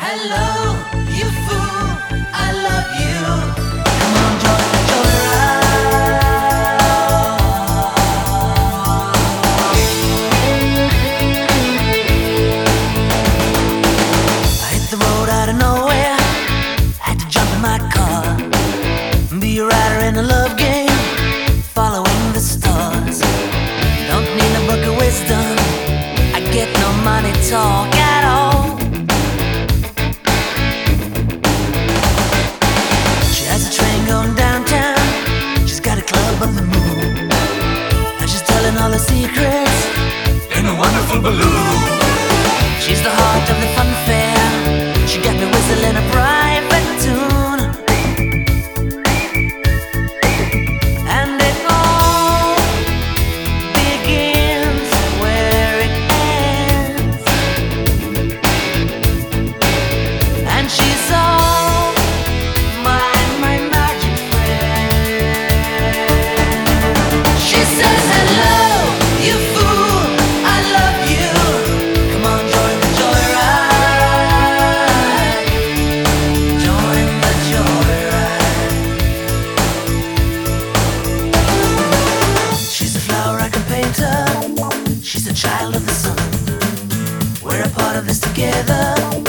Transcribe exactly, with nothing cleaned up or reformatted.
Hello, you fool, I love you. Come on, join the joyride. I hit the road out of nowhere, had to jump in my car, be a rider in a love game, following the stars. Don't need a book of wisdom, I get no money talk at all. She has a train going downtown, she's got a club on the moon, and she's telling all her secrets in a wonderful balloon. She's the heart of the fun fair, she got me whistling a private tune. And it all begins where it ends, and she's all my, my magic friend. She says, hello, you fool, I love you. Come on, join the joyride. Join the joyride. She's a flower I can paint her, she's a child of the sun. We're a part of this together.